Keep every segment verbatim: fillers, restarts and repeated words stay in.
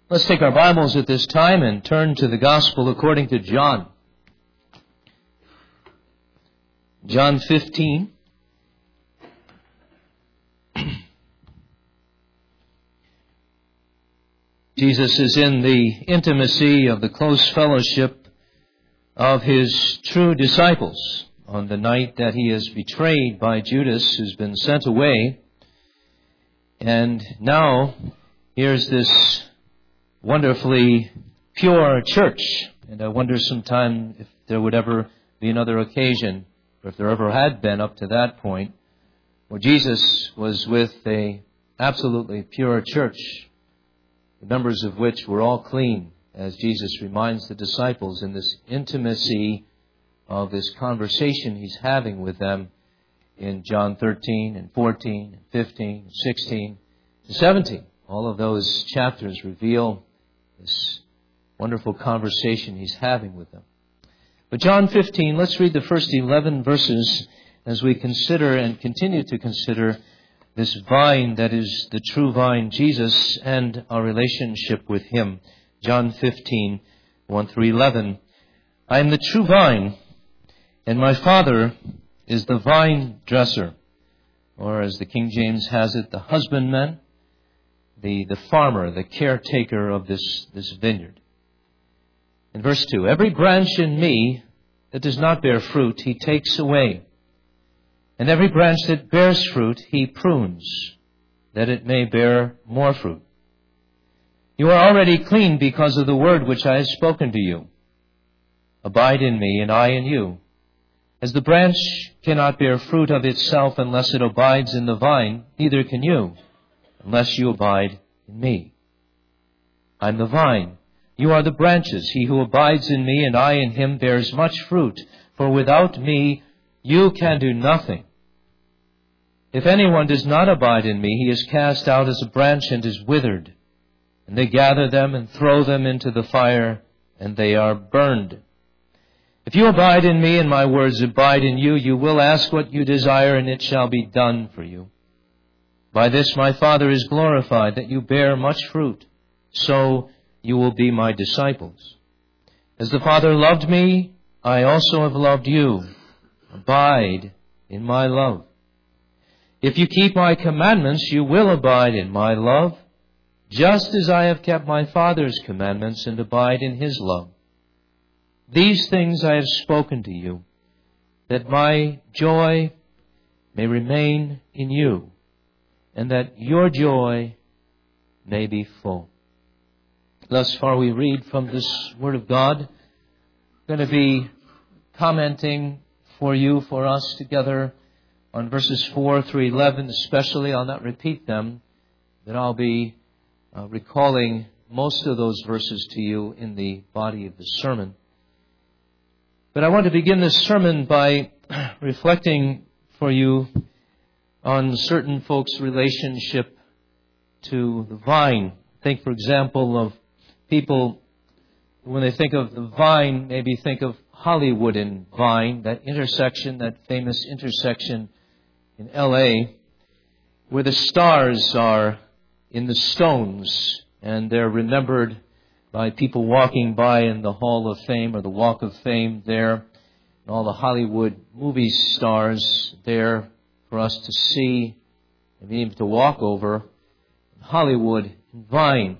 Let's take our Bibles at this time and turn to the Gospel according to John. John fifteen. Jesus is in the intimacy of the close fellowship of His true disciples on the night that He is betrayed by Judas, who's been sent away. And now, here's this wonderfully pure church. And I wonder sometime if there would ever be another occasion, or if there ever had been up to that point, where Jesus was with a absolutely pure church, the members of which were all clean, as Jesus reminds the disciples in this intimacy of this conversation He's having with them in John thirteen and fourteen and fifteen and sixteen and seventeen. All of those chapters reveal this wonderful conversation He's having with them. But John fifteen, let's read the first eleven verses as we consider and continue to consider this vine that is the true vine, Jesus, and our relationship with Him. John fifteen, one through eleven. I am the true vine, and my Father is the vine dresser, or as the King James has it, the husbandman, the, the farmer, the caretaker of this, this vineyard. In verse two, every branch in me that does not bear fruit, He takes away. And every branch that bears fruit, He prunes, that it may bear more fruit. You are already clean because of the word which I have spoken to you. Abide in me, and I in you. As the branch cannot bear fruit of itself unless it abides in the vine, neither can you, unless you abide in me. I am the vine. You are the branches. He who abides in me and I in him bears much fruit, for without me you can do nothing. If anyone does not abide in me, he is cast out as a branch and is withered. And they gather them and throw them into the fire, and they are burned. If you abide in me and my words abide in you, you will ask what you desire, and it shall be done for you. By this my Father is glorified, that you bear much fruit, so you will be my disciples. As the Father loved me, I also have loved you. Abide in my love. If you keep my commandments, you will abide in my love, just as I have kept my Father's commandments and abide in His love. These things I have spoken to you, that my joy may remain in you, and that your joy may be full. Thus far we read from this Word of God. I'm going to be commenting for you, for us together, on verses four through eleven especially. I'll not repeat them, but I'll be uh, recalling most of those verses to you in the body of the sermon. But I want to begin this sermon by reflecting for you on certain folks' relationship to the vine. Think, for example, of people, when they think of the vine, maybe think of Hollywood and Vine, that intersection, that famous intersection in L A, where the stars are in the stones, and they're remembered by people walking by in the Hall of Fame or the Walk of Fame there, and all the Hollywood movie stars there for us to see and even to walk over. Hollywood and Vine.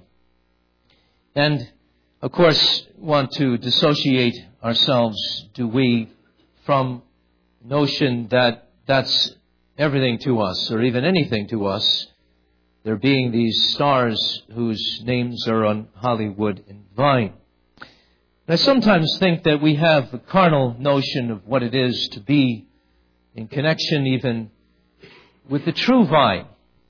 And, of course, want to dissociate ourselves, do we, from the notion that that's everything to us, or even anything to us, there being these stars whose names are on Hollywood and Vine. And I sometimes think that we have a carnal notion of what it is to be in connection even with the true vine.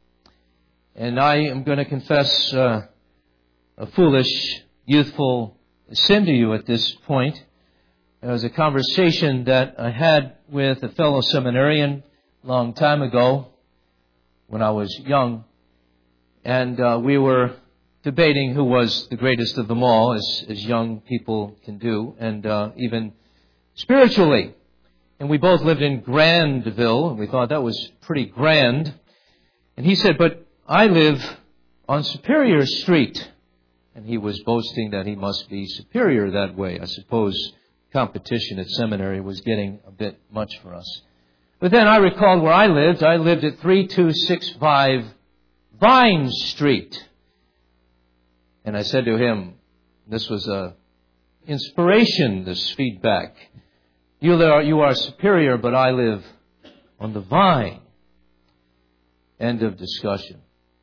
And I am going to confess uh, a foolish, youthful sin to you at this point. There was a conversation that I had with a fellow seminarian a long time ago when I was young. And uh, we were debating who was the greatest of them all, as, as young people can do, and uh, even spiritually. And we both lived in Grandville, and we thought that was pretty grand. And he said, but I live on Superior Street. And he was boasting that he must be superior that way. I suppose competition at seminary was getting a bit much for us. But then I recalled where I lived. I lived at three two six five Vine Street. And I said to him, this was a inspiration, this feedback. You are, you are superior, but I live on the vine. End of discussion.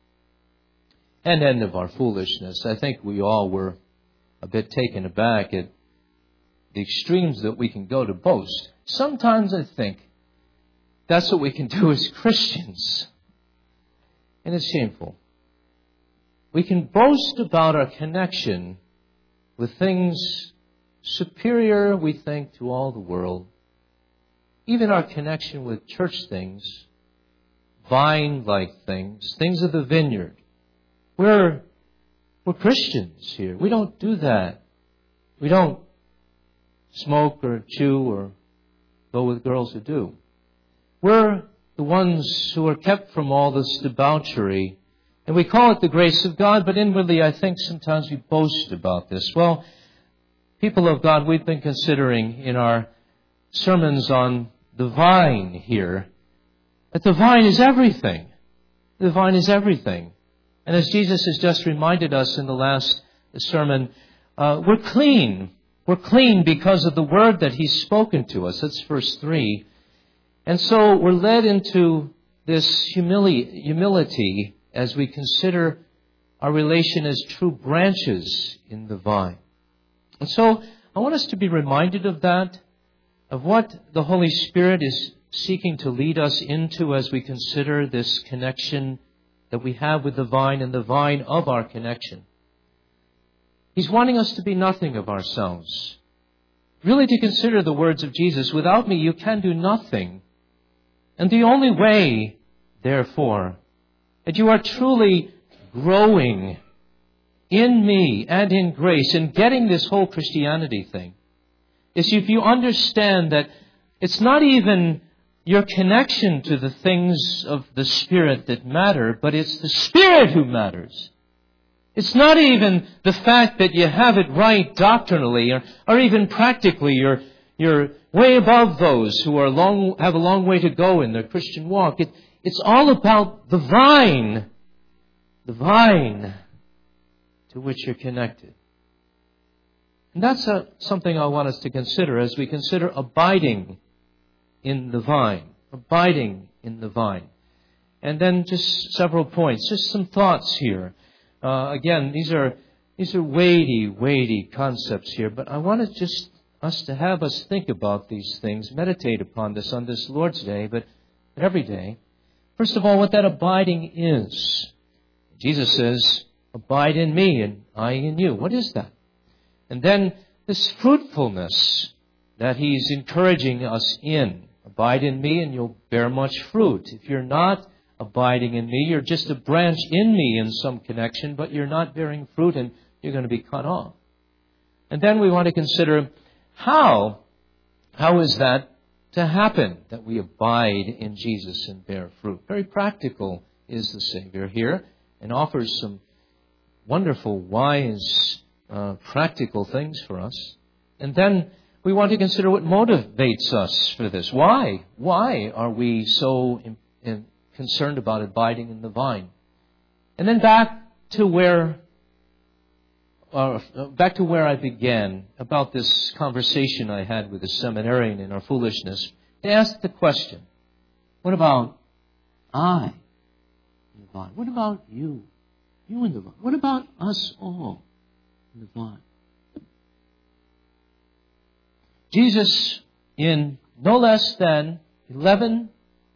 And end of our foolishness. I think we all were a bit taken aback at the extremes that we can go to boast. Sometimes I think that's what we can do as Christians. And it's shameful. We can boast about our connection with things superior, we think, to all the world. Even our connection with church things, vine-like things, things of the vineyard. We're, we're Christians here. We don't do that. We don't smoke or chew or go with girls who do. We're the ones who are kept from all this debauchery. And we call it the grace of God, but inwardly I think sometimes we boast about this. Well, people of God, we've been considering in our sermons on the vine here, that the vine is everything. The vine is everything. And as Jesus has just reminded us in the last sermon, uh, we're clean. We're clean because of the word that He's spoken to us. That's verse three. And so we're led into this humili- humility as we consider our relation as true branches in the vine. And so I want us to be reminded of that, of what the Holy Spirit is seeking to lead us into as we consider this connection that we have with the vine and the vine of our connection. He's wanting us to be nothing of ourselves. Really to consider the words of Jesus, without me you can do nothing. And the only way, therefore, that you are truly growing in me and in grace and getting this whole Christianity thing is if you understand that it's not even your connection to the things of the Spirit that matter, but it's the Spirit who matters. It's not even the fact that you have it right doctrinally or, or even practically. You're, you're way above those who are long, have a long way to go in their Christian walk. It, it's all about the vine. The vine to which you're connected. And that's a, something I want us to consider as we consider abiding in the vine. Abiding in the vine. And then just several points, just some thoughts here. Uh, again, these are these are weighty, weighty concepts here, but I want to just us to have us think about these things, meditate upon this on this Lord's Day, but every day. First of all, what that abiding is. Jesus says, abide in me and I in you. What is that? And then this fruitfulness that He's encouraging us in. Abide in me and you'll bear much fruit. If you're not abiding in me, you're just a branch in me in some connection, but you're not bearing fruit and you're going to be cut off. And then we want to consider how, how is that to happen, that we abide in Jesus and bear fruit. Very practical is the Savior here and offers some wonderful, wise, uh, practical things for us. And then we want to consider what motivates us for this. Why? Why are we so in, in, concerned about abiding in the vine? And then back to where, uh, back to where I began about this conversation I had with a seminarian in our foolishness. They asked the question, what about I in the vine? What about you? You in the vine? What about us all in the vine? Jesus, in no less than eleven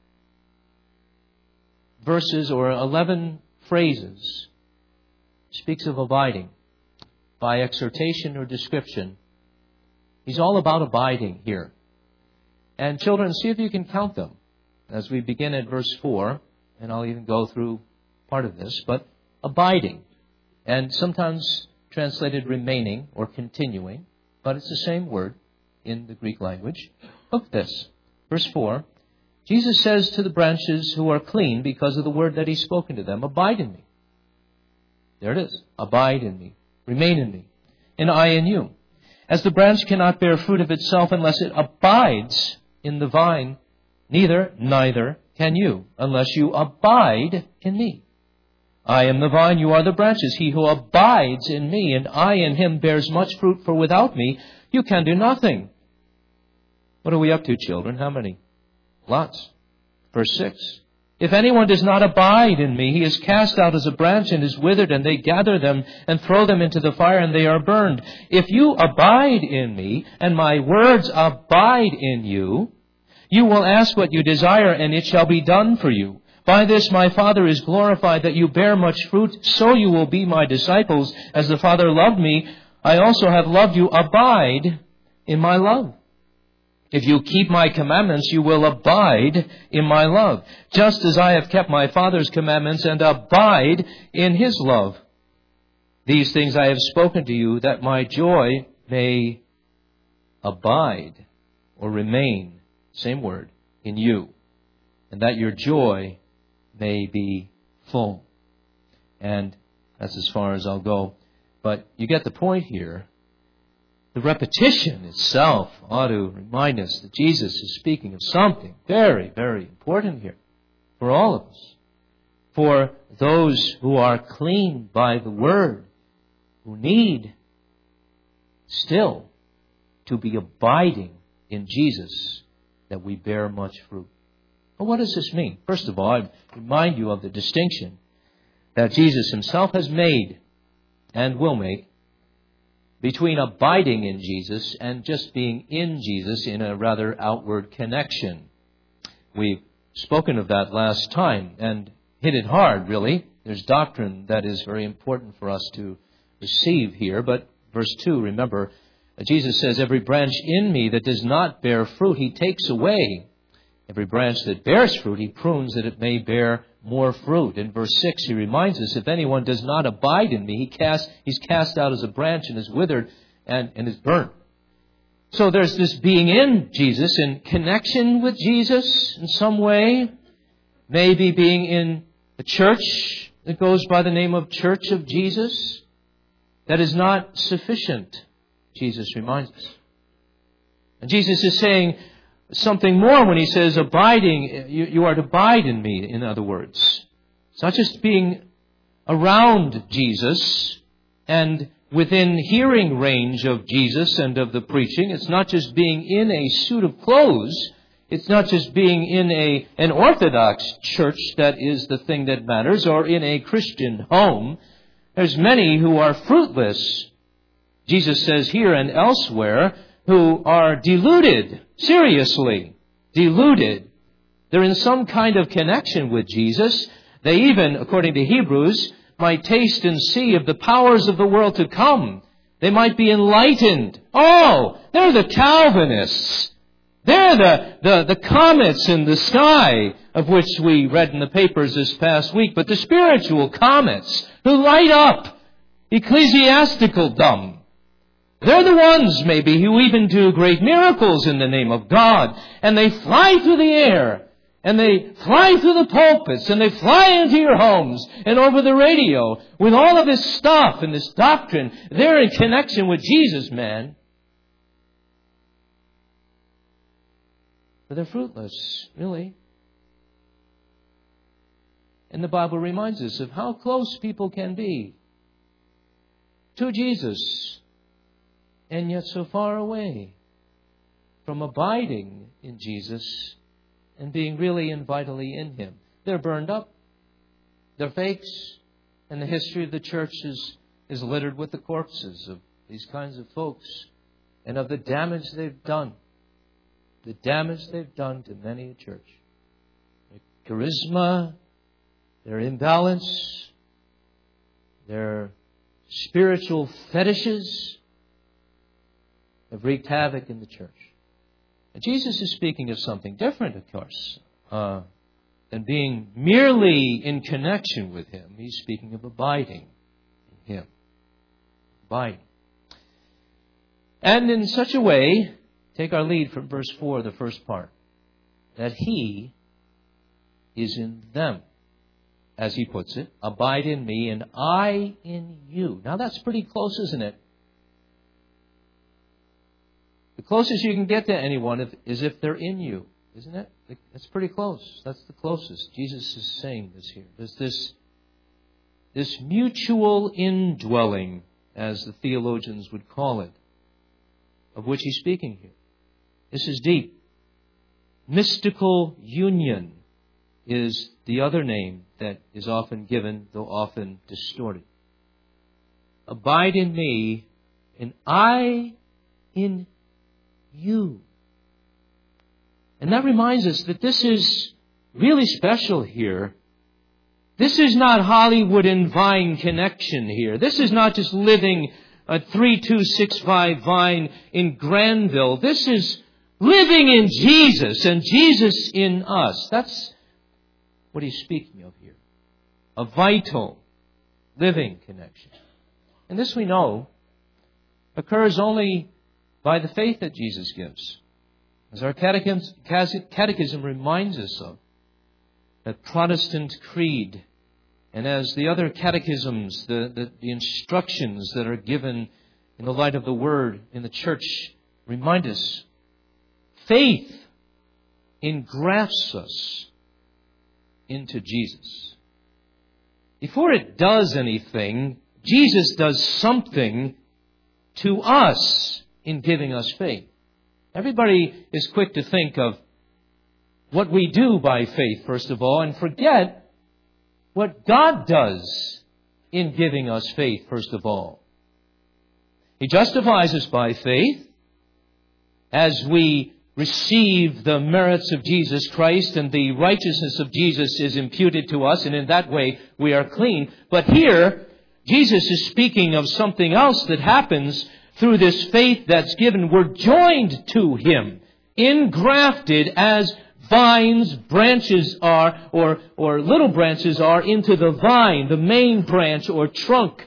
verses or eleven phrases, speaks of abiding by exhortation or description. He's all about abiding here. And children, see if you can count them as we begin at verse four, and I'll even go through part of this, but abiding, and sometimes translated remaining or continuing, but it's the same word in the Greek language. Look at this. Verse four. Jesus says to the branches who are clean because of the word that He's spoken to them, abide in me. There it is. Abide in me. Remain in me, and I in you. As the branch cannot bear fruit of itself unless it abides in the vine, neither, neither can you, unless you abide in me. I am the vine, you are the branches. He who abides in me, and I in him, bears much fruit, for without me you can do nothing. What are we up to, children? How many? Lots. Verse six. If anyone does not abide in me, he is cast out as a branch and is withered, and they gather them and throw them into the fire, and they are burned. If you abide in me, and my words abide in you, you will ask what you desire, and it shall be done for you. By this my Father is glorified, that you bear much fruit, so you will be my disciples. As the Father loved me, I also have loved you. Abide in my love. If you keep my commandments, you will abide in my love, just as I have kept my Father's commandments and abide in his love. These things I have spoken to you, that my joy may abide or remain, same word, in you, and that your joy may be full. And that's as far as I'll go. But you get the point here. The repetition itself ought to remind us that Jesus is speaking of something very, very important here for all of us. For those who are clean by the Word, who need still to be abiding in Jesus, that we bear much fruit. Well, what does this mean? First of all, I remind you of the distinction that Jesus himself has made and will make between abiding in Jesus and just being in Jesus in a rather outward connection. We've spoken of that last time and hit it hard, really. There's doctrine that is very important for us to receive here. But verse two, remember, Jesus says, every branch in me that does not bear fruit, he takes away. Every branch that bears fruit, he prunes that it may bear more fruit. In verse six, he reminds us, if anyone does not abide in me, he cast, he's cast out as a branch and is withered and, and is burnt. So there's this being in Jesus, in connection with Jesus in some way. Maybe being in a church that goes by the name of Church of Jesus. That is not sufficient, Jesus reminds us. And Jesus is saying something more when he says abiding, you, you are to abide in me, in other words. It's not just being around Jesus and within hearing range of Jesus and of the preaching. It's not just being in a suit of clothes. It's not just being in a an Orthodox church that is the thing that matters, or in a Christian home. There's many who are fruitless, Jesus says here and elsewhere, who are deluded, seriously deluded. They're in some kind of connection with Jesus. They even, according to Hebrews, might taste and see of the powers of the world to come. They might be enlightened. Oh, they're the Calvinists. They're the, the, the comets in the sky, of which we read in the papers this past week, but the spiritual comets who light up ecclesiastical dumb. They're the ones, maybe, who even do great miracles in the name of God. And they fly through the air. And they fly through the pulpits. And they fly into your homes and over the radio with all of this stuff and this doctrine. They're in connection with Jesus, man. But they're fruitless, really. And the Bible reminds us of how close people can be to Jesus, and yet so far away from abiding in Jesus and being really and vitally in Him. They're burned up. They're fakes. And the history of the church is, is littered with the corpses of these kinds of folks and of the damage they've done. The damage they've done to many a church. Their charisma, their imbalance, their spiritual fetishes have wreaked havoc in the church. And Jesus is speaking of something different, of course, uh, than being merely in connection with Him. He's speaking of abiding in Him. Abiding. And in such a way, take our lead from verse four, the first part, that He is in them, as he puts it, abide in me and I in you. Now that's pretty close, isn't it? The closest you can get to anyone is if they're in you, isn't it? That's pretty close. That's the closest. Jesus is saying this here. There's this, this mutual indwelling, as the theologians would call it, of which he's speaking here. This is deep. Mystical union is the other name that is often given, though often distorted. Abide in me, and I in you. And that reminds us that this is really special here. This is not Hollywood and Vine connection here. This is not just living at three two six five Vine in Granville. This is living in Jesus and Jesus in us. That's what he's speaking of here. A vital, living connection. And this we know occurs only by the faith that Jesus gives. As our catechism, catechism reminds us of, that Protestant creed, and as the other catechisms, the, the, the instructions that are given in the light of the Word in the church remind us, faith engrafts us into Jesus. Before it does anything, Jesus does something to us in giving us faith. Everybody is quick to think of what we do by faith, first of all, and forget what God does in giving us faith, first of all. He justifies us by faith as we receive the merits of Jesus Christ, and the righteousness of Jesus is imputed to us, and in that way we are clean. But here, Jesus is speaking of something else that happens through this faith that's given. We're joined to Him, engrafted as vines, branches are, or, or little branches are, into the vine, the main branch or trunk.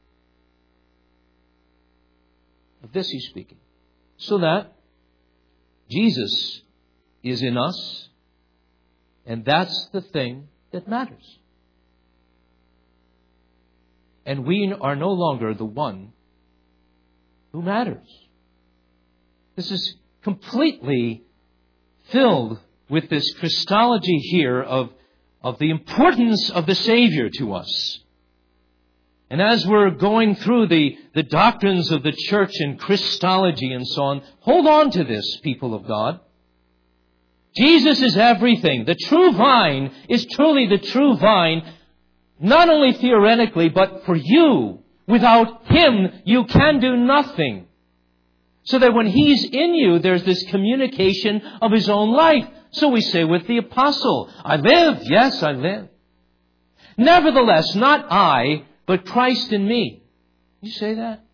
Of this He's speaking. So that Jesus is in us, and that's the thing that matters. And we are no longer the one who matters. This is completely filled with this Christology here of, of the importance of the Savior to us. And as we're going through the, the doctrines of the church and Christology and so on, hold on to this, people of God. Jesus is everything. The true vine is truly the true vine, not only theoretically, but for you. Without Him, you can do nothing. So that when He's in you, there's this communication of His own life. So we say with the apostle, I live, yes, I live. Nevertheless, not I, but Christ in me. You say that?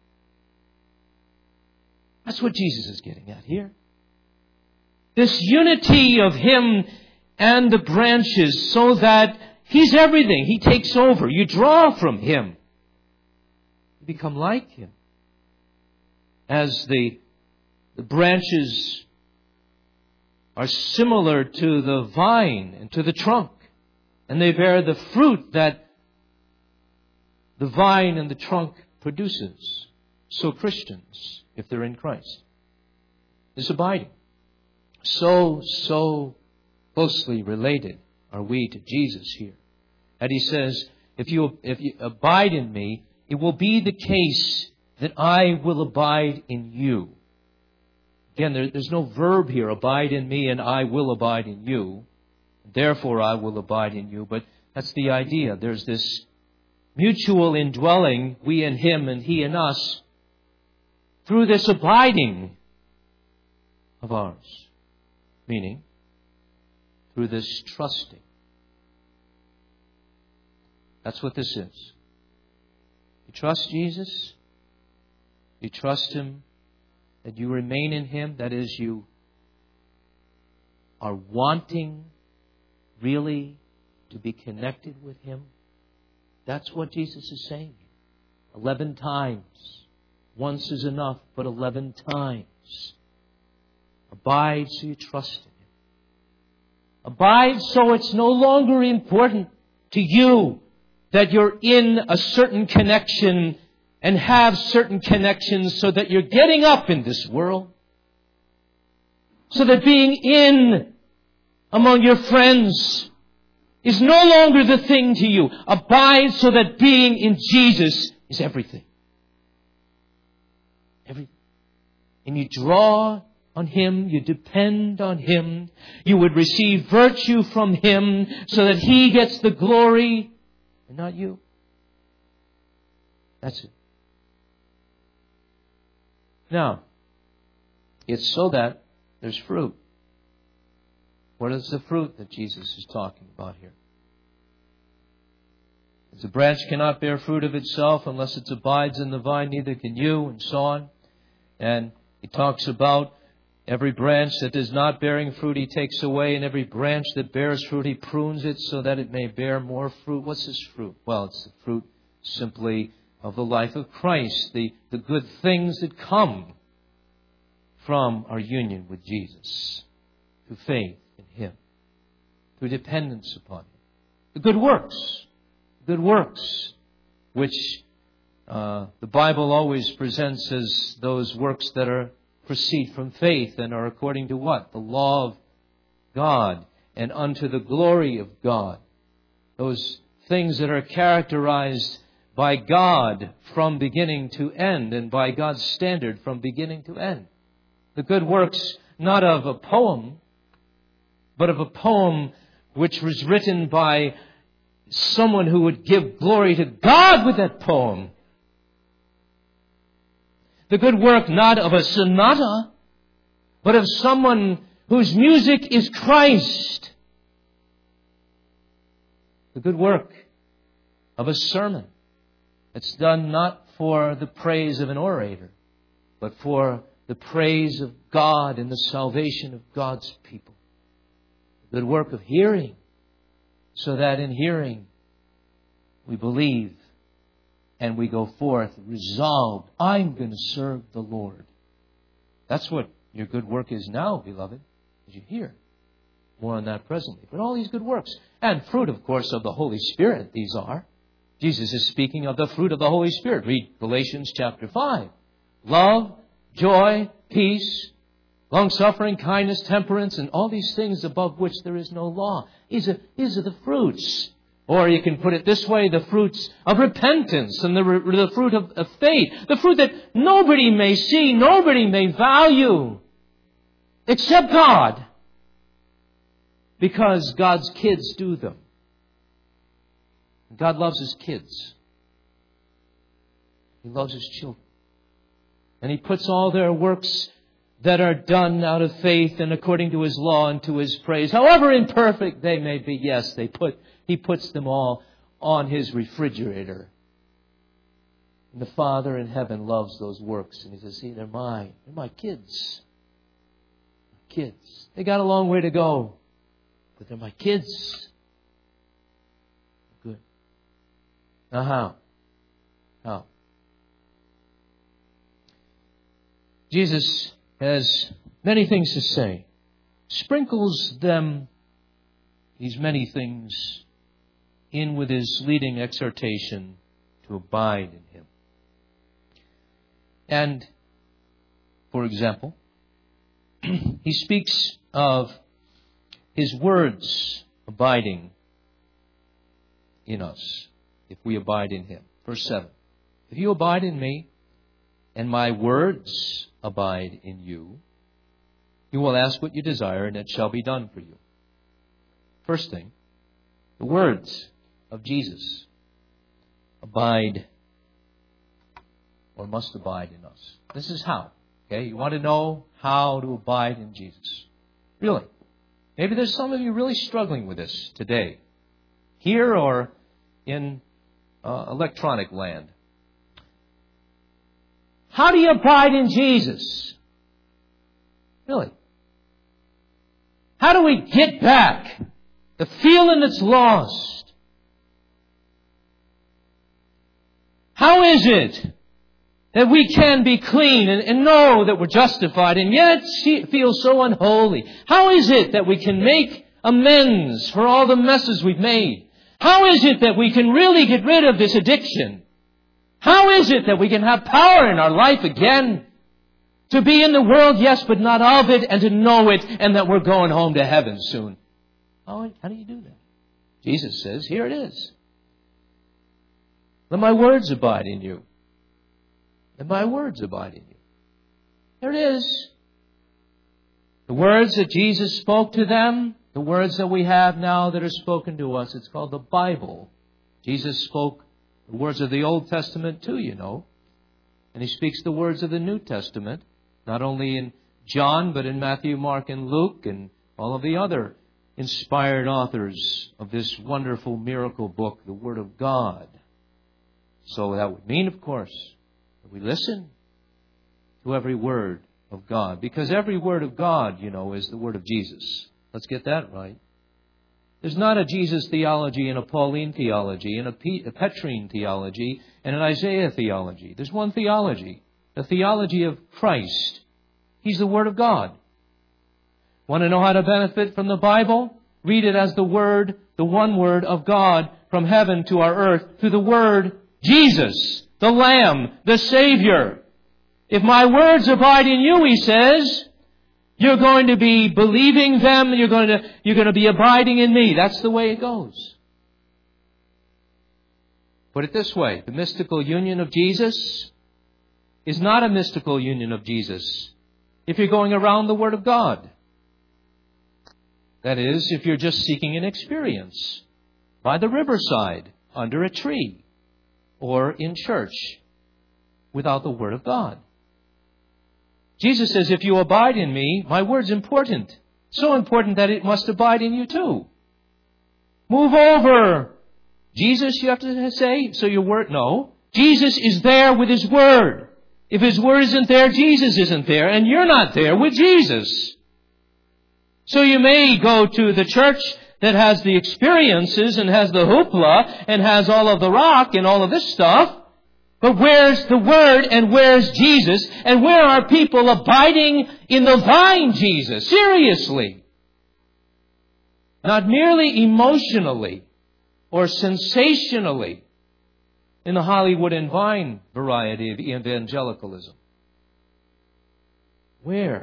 That's what Jesus is getting at here. This unity of Him and the branches so that He's everything. He takes over. You draw from Him. You become like Him. As the, the branches are similar to the vine and to the trunk. And they bear the fruit that the vine and the trunk produces. So Christians, if they're in Christ, is abiding. So, so closely related are we to Jesus here. And He says, if you, if you abide in me, it will be the case that I will abide in you. Again, there, there's no verb here, abide in me and I will abide in you. Therefore I will abide in you. But that's the idea. There's this mutual indwelling, we in Him and He in us, through this abiding of ours. Meaning, through this trusting. That's what this is. You trust Jesus. You trust Him. That you remain in Him. That is, you are wanting really to be connected with Him. That's what Jesus is saying. Eleven times. Once is enough, but eleven times. Abide so you trust in Him. Abide so it's no longer important to you that you're in a certain connection and have certain connections so that you're getting up in this world. So that being in among your friends is no longer the thing to you. Abide so that being in Jesus is everything. Everything. And you draw on Him, you depend on Him, you would receive virtue from Him so that He gets the glory and not you. That's it. Now, it's so that there's fruit. What is the fruit that Jesus is talking about here? As a branch cannot bear fruit of itself unless it abides in the vine, neither can you, and so on. And he talks about every branch that is not bearing fruit he takes away, and every branch that bears fruit he prunes it so that it may bear more fruit. What's this fruit? Well, it's the fruit simply of the life of Christ, the, the good things that come from our union with Jesus, through faith in Him, through dependence upon Him. The good works, good works, which uh, the Bible always presents as those works that are proceed from faith and are according to what? The law of God and unto the glory of God. Those things that are characterized by God from beginning to end and by God's standard from beginning to end. The good works not of a poem, but of a poem which was written by someone who would give glory to God with that poem. The good work not of a sonata, but of someone whose music is Christ. The good work of a sermon that's done not for the praise of an orator, but for the praise of God and the salvation of God's people. The good work of hearing, so that in hearing we believe and we go forth resolved, I'm going to serve the Lord. That's what your good work is now, beloved, as you hear. More on that presently. But all these good works, and fruit, of course, of the Holy Spirit, these are. Jesus is speaking of the fruit of the Holy Spirit. Read Galatians chapter five. Love, joy, peace, long-suffering, kindness, temperance, and all these things above which there is no law. These are, these are the fruits. Or you can put it this way, the fruits of repentance and the, the fruit of, of faith. The fruit that nobody may see, nobody may value, except God. Because God's kids do them. God loves His kids. He loves His children. And He puts all their works that are done out of faith and according to His law and to His praise, however imperfect they may be, yes, they put, He puts them all on His refrigerator. And the Father in heaven loves those works. And He says, see, they're mine. They're my kids. My kids. They got a long way to go, but they're my kids. Good. Now how? How? Jesus has many things to say. Sprinkles them, these many things, in with His leading exhortation to abide in Him. And, for example, He speaks of His words abiding in us, if we abide in Him. Verse seven. If you abide in me, and my words abide in you, you will ask what you desire, and it shall be done for you. First thing, the words of Jesus abide, or must abide in us. This is how. Okay, you want to know how to abide in Jesus. Really. Maybe there's some of you really struggling with this today, here or in uh, electronic land. How do you abide in Jesus? Really? How do we get back the feeling that's lost? How is it that we can be clean and, and know that we're justified and yet feel so unholy? How is it that we can make amends for all the messes we've made? How is it that we can really get rid of this addiction? How is it that we can have power in our life again? To be in the world, yes, but not of it, and to know it, and that we're going home to heaven soon. How, how do you do that? Jesus says, here it is. Let my words abide in you. Let my words abide in you. There it is. The words that Jesus spoke to them, the words that we have now that are spoken to us, it's called the Bible. Jesus spoke the words of the Old Testament too, you know. And He speaks the words of the New Testament, not only in John, but in Matthew, Mark, and Luke, and all of the other inspired authors of this wonderful miracle book, the Word of God. So that would mean, of course, that we listen to every word of God. Because every word of God, you know, is the word of Jesus. Let's get that right. There's not a Jesus theology and a Pauline theology and a, P- a Petrine theology and an Isaiah theology. There's one theology, the theology of Christ. He's the Word of God. Want to know how to benefit from the Bible? Read it as the Word, the one Word of God from heaven to our earth through the Word Jesus, the Lamb, the Savior. If my words abide in you, He says, you're going to be believing them. You're going to, you're going to be abiding in me. That's the way it goes. Put it this way. The mystical union of Jesus is not a mystical union of Jesus if you're going around the Word of God. That is, if you're just seeking an experience by the riverside, under a tree, or in church without the Word of God. Jesus says, if you abide in me, my word's important. So important that it must abide in you too. Move over. Jesus, you have to say, so your word, no. Jesus is there with His Word. If His Word isn't there, Jesus isn't there, and you're not there with Jesus. So you may go to the church that has the experiences and has the hoopla and has all of the rock and all of this stuff. But where's the Word and where's Jesus? And where are people abiding in the vine Jesus? Seriously. Not merely emotionally or sensationally in the Hollywood and Vine variety of evangelicalism. Where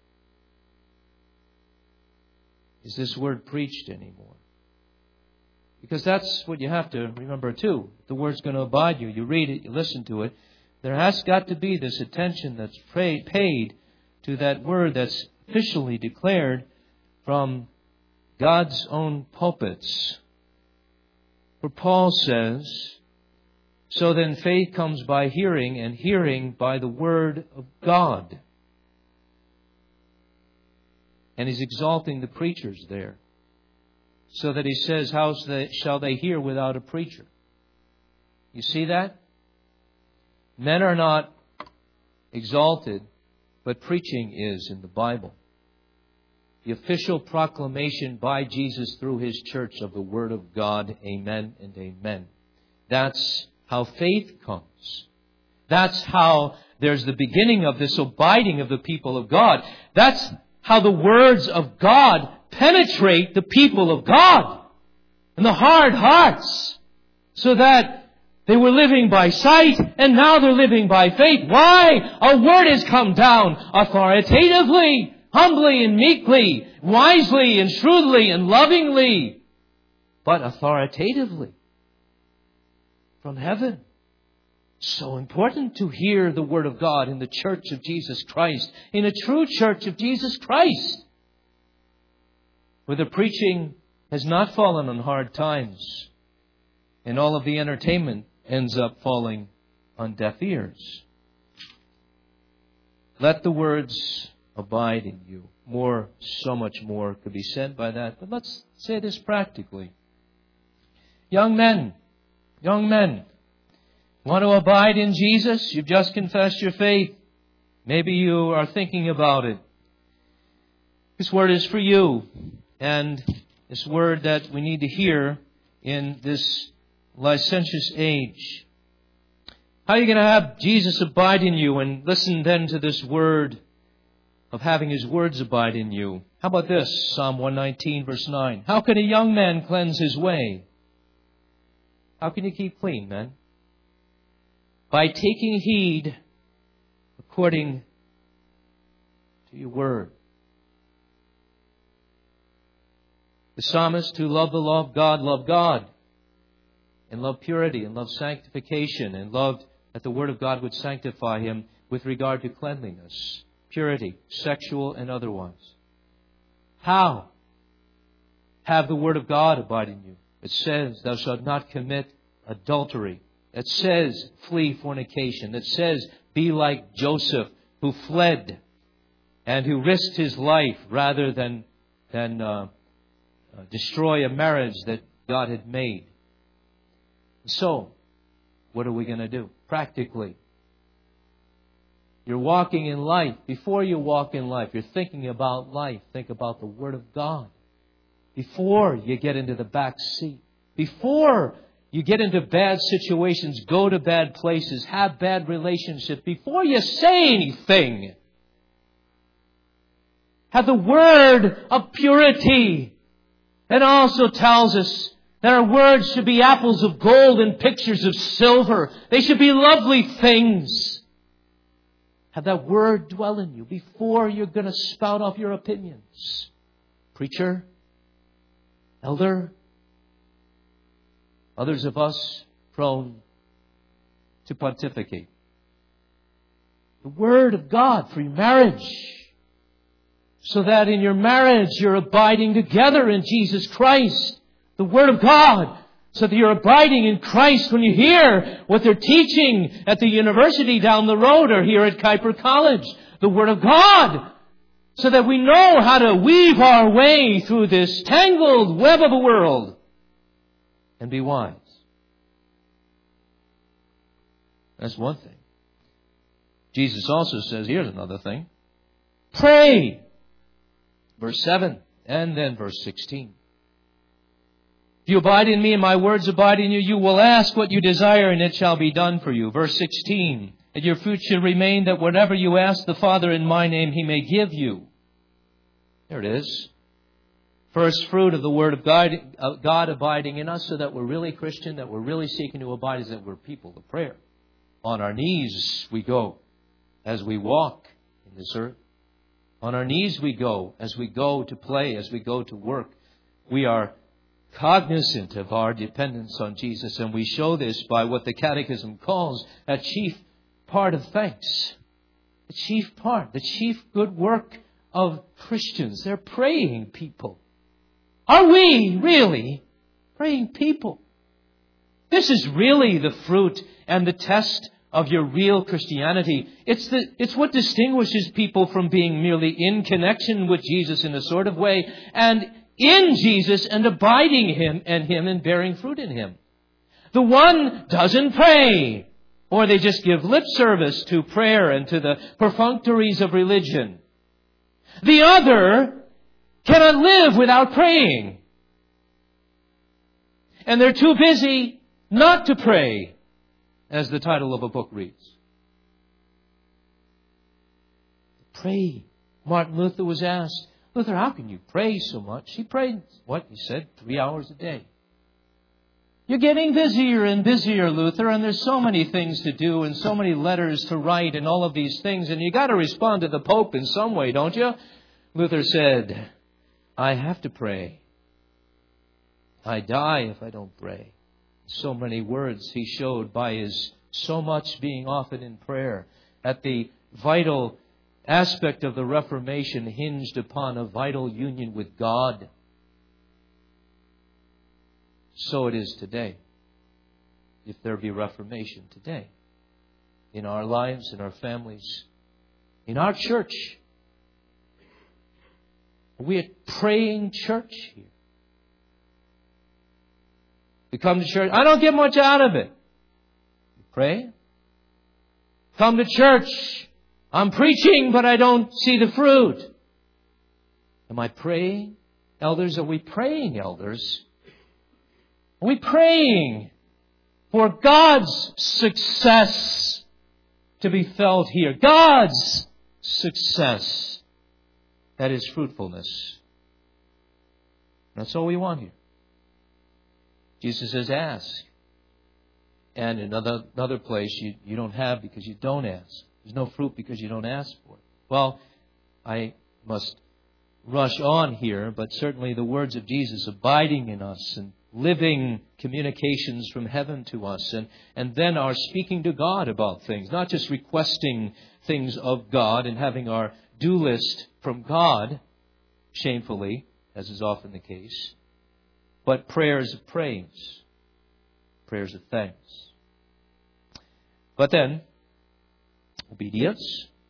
is this Word preached anymore? Because that's what you have to remember too. The Word's going to abide you. You read it, you listen to it. There has got to be this attention that's paid to that Word that's officially declared from God's own pulpits. For Paul says, so then faith comes by hearing, and hearing by the Word of God. And he's exalting the preachers there. So that he says, how shall they hear without a preacher? You see that? Men are not exalted, but preaching is in the Bible. The official proclamation by Jesus through His church of the Word of God. Amen and amen. That's how faith comes. That's how there's the beginning of this abiding of the people of God. That's how the words of God penetrate the people of God and the hard hearts, so that they were living by sight and now they're living by faith. Why? A word has come down authoritatively, humbly and meekly, wisely and shrewdly and lovingly, but authoritatively from heaven. So important to hear the Word of God in the church of Jesus Christ, in a true church of Jesus Christ, where the preaching has not fallen on hard times, and all of the entertainment ends up falling on deaf ears. Let the words abide in you. More, so much more could be said by that, but let's say this practically. Young men, young men, want to abide in Jesus? You've just confessed your faith. Maybe you are thinking about it. This word is for you. And this word that we need to hear in this licentious age. How are you going to have Jesus abide in you? And listen then to this word of having His words abide in you. How about this? Psalm one nineteen verse nine. How can a young man cleanse his way? How can you keep clean, men? By taking heed according to your word. The psalmist who loved the law of God loved God and loved purity and loved sanctification and loved that the word of God would sanctify him with regard to cleanliness, purity, sexual and otherwise. How? Have the word of God abide in you. It says, thou shalt not commit adultery. It says, flee fornication. It says, be like Joseph, who fled and who risked his life rather than, than uh, uh, destroy a marriage that God had made. So, what are we going to do? Practically, you're walking in life. Before you walk in life, you're thinking about life. Think about the Word of God. Before you get into the back seat. Before you get into bad situations, go to bad places, have bad relationships. Before you say anything, have the word of purity. It also tells us that our words should be apples of gold and pictures of silver. They should be lovely things. Have that word dwell in you before you're going to spout off your opinions. Preacher, elder, others of us prone to pontificate. The Word of God for your marriage. So that in your marriage you're abiding together in Jesus Christ. The Word of God. So that you're abiding in Christ when you hear what they're teaching at the university down the road or here at Kuiper College. The Word of God. So that we know how to weave our way through this tangled web of a world. And be wise. That's one thing. Jesus also says, here's another thing. Pray. Verse seven and then verse sixteen. If you abide in me and my words abide in you, you will ask what you desire and it shall be done for you. Verse sixteen. And your fruit shall remain that whatever you ask the Father in my name, he may give you. There it is. First fruit of the Word of God, uh, God abiding in us so that we're really Christian, that we're really seeking to abide, is that we're people of prayer. On our knees we go as we walk in this earth. On our knees we go as we go to play, as we go to work. We are cognizant of our dependence on Jesus, and we show this by what the Catechism calls a chief part of thanks. The chief part, the chief good work of Christians. They're praying people. Are we really praying people? This is really the fruit and the test of your real Christianity. It's the, it's what distinguishes people from being merely in connection with Jesus in a sort of way and in Jesus and abiding Him and Him and bearing fruit in Him. The one doesn't pray, or they just give lip service to prayer and to the perfunctories of religion. The other cannot live without praying. And they're too busy not to pray, as the title of a book reads. Pray. Martin Luther was asked, Luther, how can you pray so much? He prayed, what? He said, three hours a day. You're getting busier and busier, Luther, and there's so many things to do and so many letters to write and all of these things, and you got to respond to the Pope in some way, don't you? Luther said, I have to pray. I die if I don't pray. So many words he showed by his so much being often in prayer. At the vital aspect of the Reformation hinged upon a vital union with God. So it is today. If there be Reformation today. In our lives, in our families, in our church. Are we a praying church here? We come to church. I don't get much out of it. You pray. Come to church. I'm preaching, but I don't see the fruit. Am I praying? Elders, are we praying, elders? Are we praying for God's success to be felt here? God's success. That is fruitfulness. That's all we want here. Jesus says, ask. And in another, another place, you, you don't have because you don't ask. There's no fruit because you don't ask for it. Well, I must rush on here, but certainly the words of Jesus abiding in us and living communications from heaven to us, and, and then our speaking to God about things, not just requesting things of God and having our do list from God, shamefully, as is often the case, but prayers of praise, prayers of thanks. But then, obedience.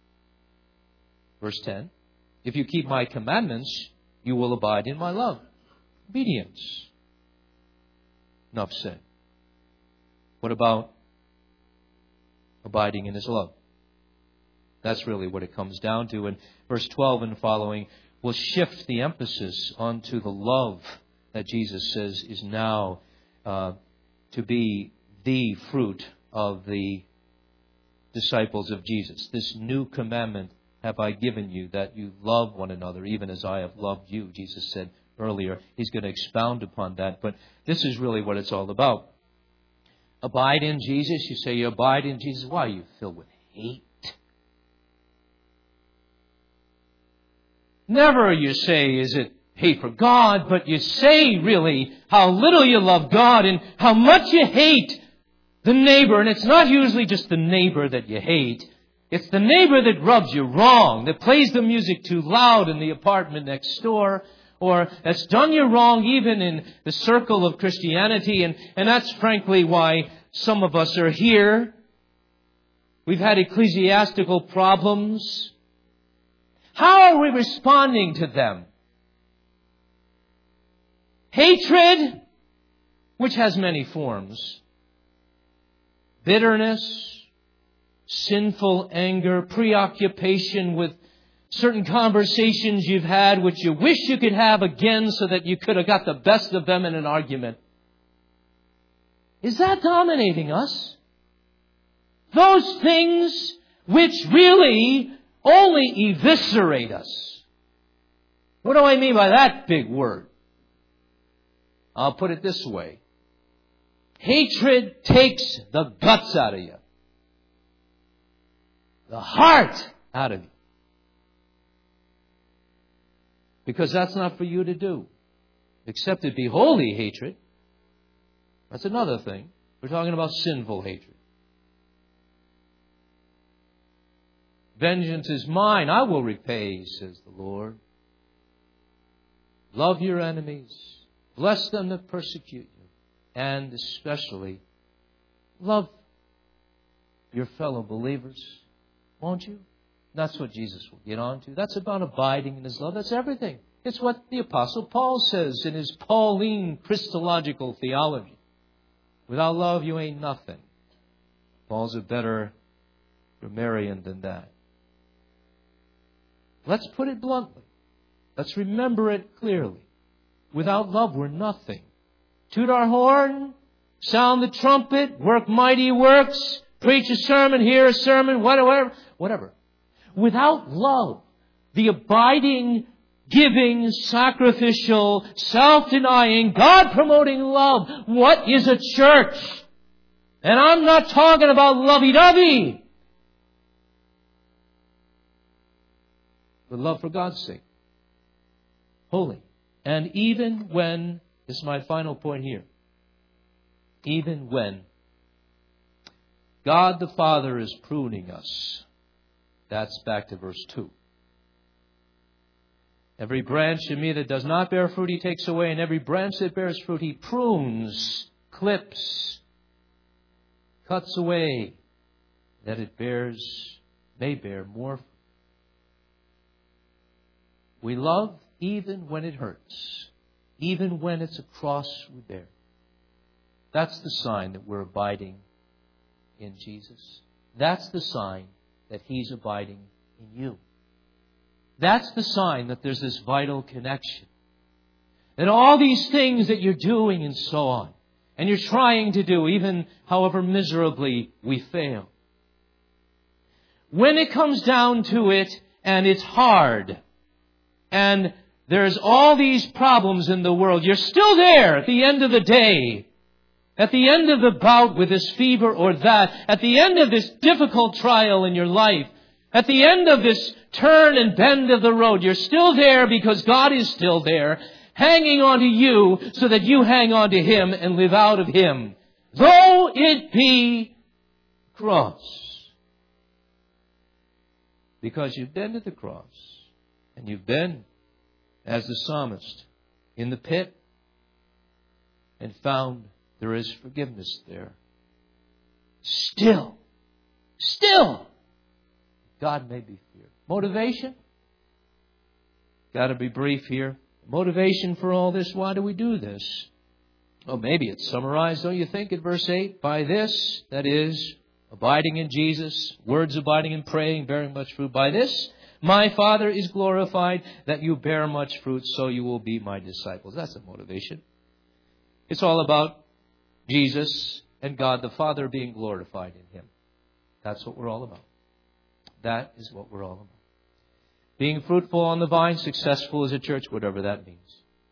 Verse ten, if you keep my commandments, you will abide in my love. Obedience. Enough said. What about abiding in His love? That's really what it comes down to. And verse twelve and following will shift the emphasis onto the love that Jesus says is now uh, to be the fruit of the disciples of Jesus. This new commandment have I given you, that you love one another, even as I have loved you, Jesus said earlier. He's going to expound upon that, but this is really what it's all about. Abide in Jesus. You say you abide in Jesus. Why are you filled with hate? Never, you say, is it hate for God, but you say really how little you love God and how much you hate the neighbor. And it's not usually just the neighbor that you hate. It's the neighbor that rubs you wrong, that plays the music too loud in the apartment next door, or that's done you wrong even in the circle of Christianity. And, and that's frankly why some of us are here. We've had ecclesiastical problems. How are we responding to them? Hatred, which has many forms. Bitterness, sinful anger, preoccupation with certain conversations you've had which you wish you could have again so that you could have got the best of them in an argument. Is that dominating us? Those things which really only eviscerate us. What do I mean by that big word? I'll put it this way. Hatred takes the guts out of you. The heart out of you. Because that's not for you to do. Except it be holy hatred. That's another thing. We're talking about sinful hatred. Vengeance is mine, I will repay, says the Lord. Love your enemies. Bless them that persecute you. And especially, love your fellow believers. Won't you? That's what Jesus will get on to. That's about abiding in His love. That's everything. It's what the Apostle Paul says in his Pauline Christological theology. Without love, you ain't nothing. Paul's a better grammarian than that. Let's put it bluntly. Let's remember it clearly. Without love, we're nothing. Toot our horn, sound the trumpet, work mighty works, preach a sermon, hear a sermon, whatever, whatever. Without love, the abiding, giving, sacrificial, self-denying, God-promoting love, what is a church? And I'm not talking about lovey-dovey. But love for God's sake. Holy. And even when, this is my final point here, even when God the Father is pruning us, that's back to verse two. Every branch in me that does not bear fruit, He takes away, and every branch that bears fruit, He prunes, clips, cuts away, that it bears, may bear more fruit. We love even when it hurts, even when it's a cross we bear. That's the sign that we're abiding in Jesus. That's the sign that He's abiding in you. That's the sign that there's this vital connection. That all these things that you're doing and so on, and you're trying to do, even however miserably we fail. When it comes down to it, and it's hard, and there's all these problems in the world, you're still there at the end of the day. At the end of the bout with this fever or that, at the end of this difficult trial in your life, at the end of this turn and bend of the road, you're still there because God is still there, hanging on to you so that you hang on to Him and live out of Him. Though it be cross. Because you've been to the cross. And you've been, as the psalmist, in the pit and found there is forgiveness there. Still, still, God may be feared. Motivation? Got to be brief here. Motivation for all this, why do we do this? Oh, maybe it's summarized, don't you think, in verse eight? By this, that is, abiding in Jesus, words abiding and praying, bearing much fruit. By this, my Father is glorified, that you bear much fruit, so you will be my disciples. That's a motivation. It's all about Jesus and God the Father being glorified in Him. That's what we're all about. That is what we're all about. Being fruitful on the vine, successful as a church, whatever that means.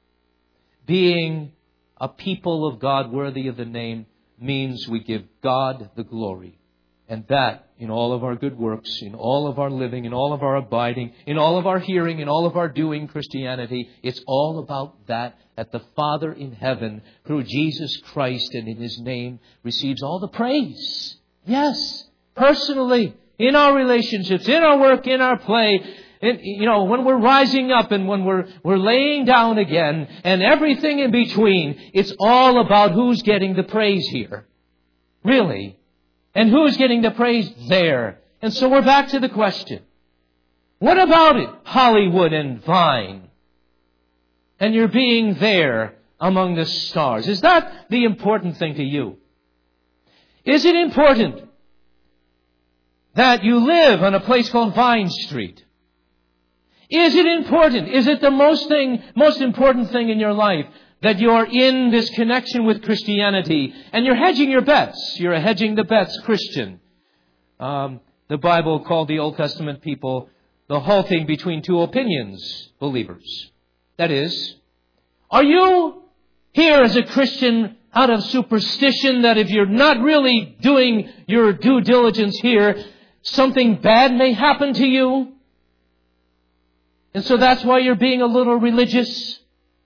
Being a people of God worthy of the name means we give God the glory. And that, in all of our good works, in all of our living, in all of our abiding, in all of our hearing, in all of our doing Christianity, it's all about that, that the Father in heaven, through Jesus Christ and in His name, receives all the praise. Yes, personally, in our relationships, in our work, in our play, in, you know, when we're rising up and when we're, we're laying down again, and everything in between, it's all about who's getting the praise here. Really. And who's getting the praise there? And so we're back to the question. What about it, Hollywood and Vine? And you're being there among the stars. Is that the important thing to you? Is it important that you live on a place called Vine Street? Is it important? Is it the most thing, most important thing in your life that you're in this connection with Christianity and you're hedging your bets? You're a hedging the bets Christian. Um, the Bible called the Old Testament people the halting between two opinions believers. That is, are you here as a Christian out of superstition that if you're not really doing your due diligence here, something bad may happen to you? And so that's why you're being a little religious?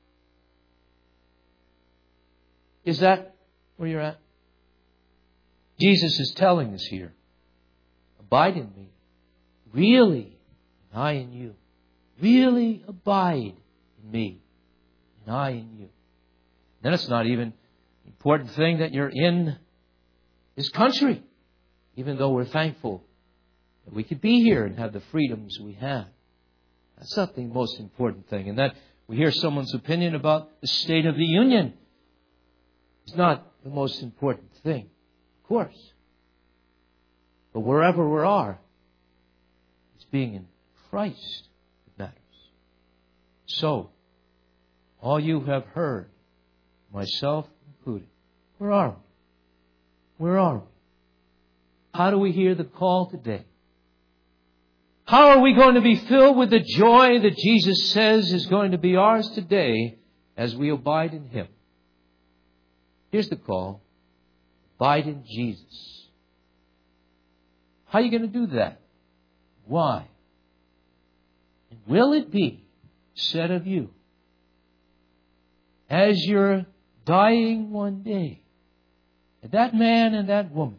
Is that where you're at? Jesus is telling us here, abide in me. Really, and I in you. Really abide in me, and I in you. Then it's not even an important thing that you're in this country, even though we're thankful that we could be here and have the freedoms we have. That's not the most important thing. And that we hear someone's opinion about the State of the Union is not the most important thing, of course. But wherever we are, it's being in Christ that matters. So, all you have heard, myself included, where are we? Where are we? How do we hear the call today? How are we going to be filled with the joy that Jesus says is going to be ours today as we abide in Him? Here's the call. Abide in Jesus. How are you going to do that? Why? And will it be said of you, as you're dying one day, that that man and that woman,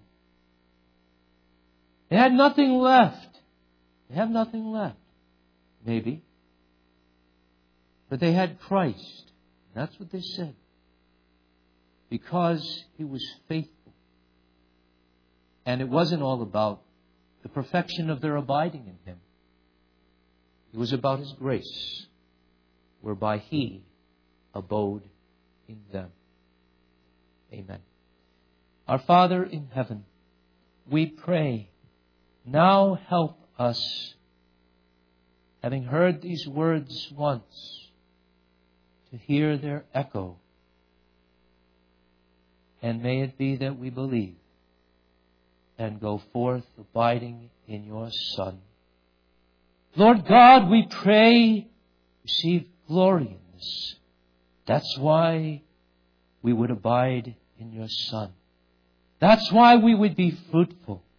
they had nothing left. They have nothing left. Maybe. But they had Christ. That's what they said. Because He was faithful. And it wasn't all about the perfection of their abiding in Him. It was about His grace, whereby He abode in them. Amen. Our Father in heaven, we pray, now help us, having heard these words once, to hear their echo. And may it be that we believe and go forth abiding in your Son. Lord God, we pray, receive glory in this. That's why we would abide in your Son. That's why we would be fruitful.